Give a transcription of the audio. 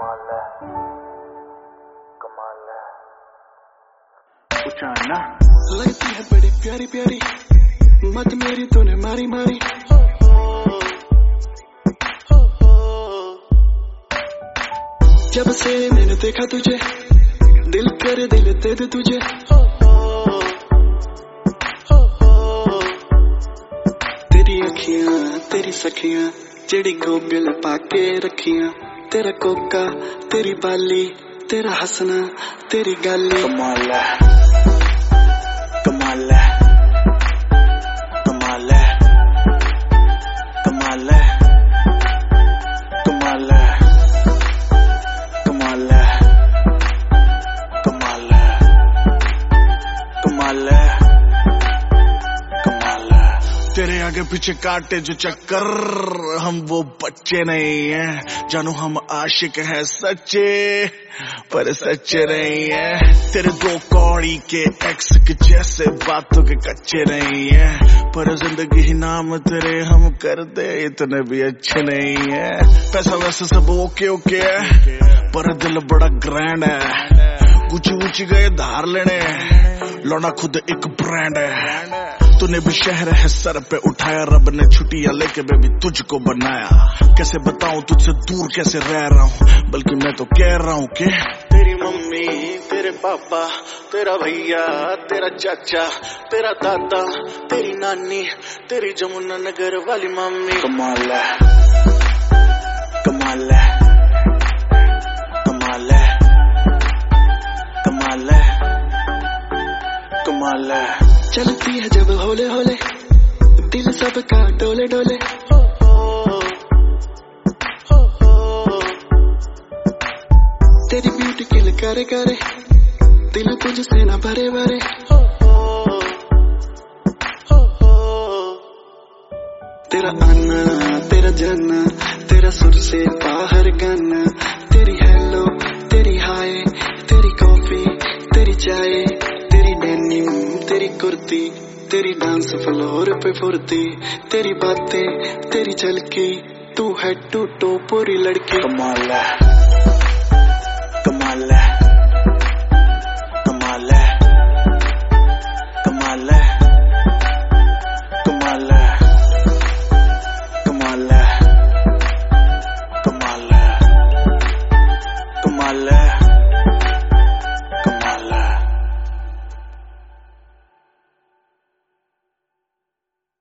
कमाल है, कमाल है। पूछा ना लगती है बड़ी प्यारी प्यारी, मत मेरी तूने मारी मारी। जब से मैंने देखा तुझे, दिल करे दिल दे दे तुझे। तेरी अखियां तेरी सखियां, जेड़ी गोगल पाके रखियां। तेरा कोका तेरी बाली, तेरा हंसना तेरी गाली। कमाल है, कमाल है, कमाल है, कमाल है, कमाल है, कमाल है, कमाल है, कमाल है, कमाल है। तेरे आगे पीछे काटे जो चक्कर, हम वो बच्चे नहीं हैं जानू, हम आशिक हैं सच्चे पर सच्चे नहीं हैं। तेरे दो कौड़ी के एक्स के जैसे बातों के कच्चे नहीं हैं, पर जिंदगी ही नाम तेरे हम कर दे इतने भी अच्छे नहीं हैं। पैसा वैसे सब ओके ओके है, पर दिल बड़ा ग्रैंड है। ऊंची ऊंची गए धार लेने, लौना खुद एक ब्रांड है। तूने भी शहर है सर पे उठाया, रब ने छुट्टियां लेके बेबी तुझको बनाया। कैसे बताऊं तुझसे दूर कैसे रह रहा हूँ, बल्कि मैं तो कह रहा हूँ कि तेरी मम्मी, तेरे पापा, तेरा भैया, तेरा चाचा, तेरा दादा, तेरी नानी, तेरी जमुना नगर वाली मम्मी। कमाल है, कमाल है, कमाल है, कमाल है, कमाल है। चलती है जब होले होले, दिल सबका डोले डोले। तेरी ब्यूटी किल करे करे, दिल तुझसे ना भरे भरे। तेरा आना तेरा जाना, तेरा सुर से बाहर गाना। तेरी हेलो तेरी हाय, तेरी कॉफी तेरी चाय, तेरी डेनिम तेरी कुर्ती, तेरी डांस फ्लोर पे फुर्ती। तेरी बातें तेरी झलकी, तू है टू टो पूरी लड़की। कमाल है, कमाल है,